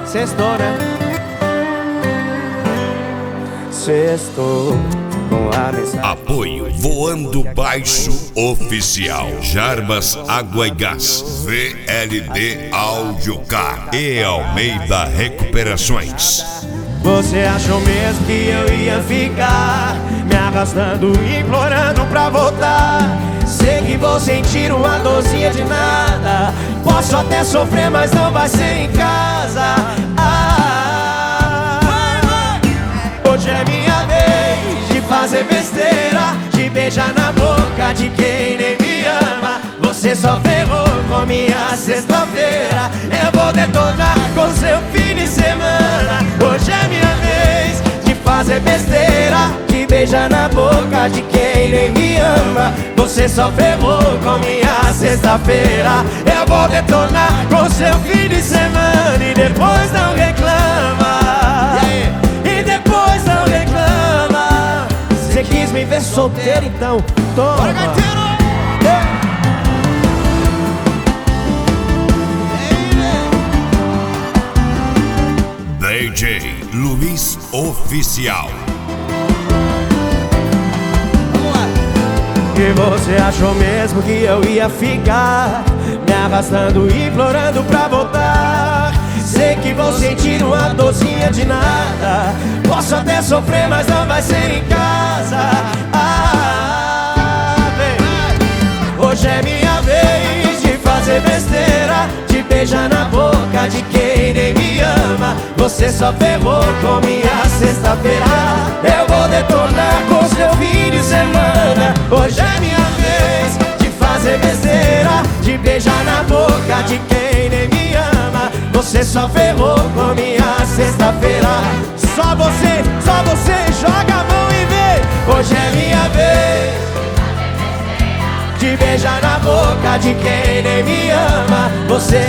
Sextou, né? Sextou com a mensagem. Apoio Voando Baixo Oficial, Jarbas Água e Gás, VLD Audiocar e Almeida Recuperações. Você achou mesmo que eu ia ficar me arrastando, implorando pra voltar? Sei que vou sentir uma dorzinha de nada. Posso até sofrer, mas não vai ser em casa. Hoje é minha vez de fazer besteira, de beijar na boca de quem nem me ama. Você só ferrou com minha sexta-feira. Eu vou detonar com seu fim de semana. Hoje é minha vez de fazer besteira, de beijar na boca de quem nem me ama. Você só ferrou com minha sexta-feira. Eu vou detonar com seu fim de semana. E depois não reclama. E depois não reclama. Você quis me ver solteiro, então toma. DJ Luiz Oficial. E você achou mesmo que eu ia ficar me arrastando, implorando pra voltar? Sei que vou sentir uma dorzinha de nada. Posso até sofrer, mas não vai ser em casa. Vem. Hoje é minha vez de fazer besteira, de beijar na boca de quem nem me ama. Você só ferrou com minha sexta-feira. Eu vou detonar com seu fim de semana. Hoje é minha vez de fazer besteira, de beijar na boca de quem nem me ama. Você só ferrou com minha sexta-feira. Só você joga a mão e vê. Hoje é minha vez de beijar na boca de quem nem me ama. Você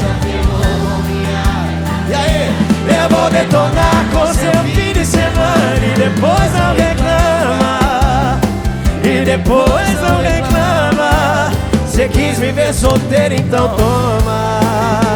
e aí? Eu vou detonar com seu fim de semana. E depois não reclama. E depois não reclama. Você quis me ver solteiro, então toma.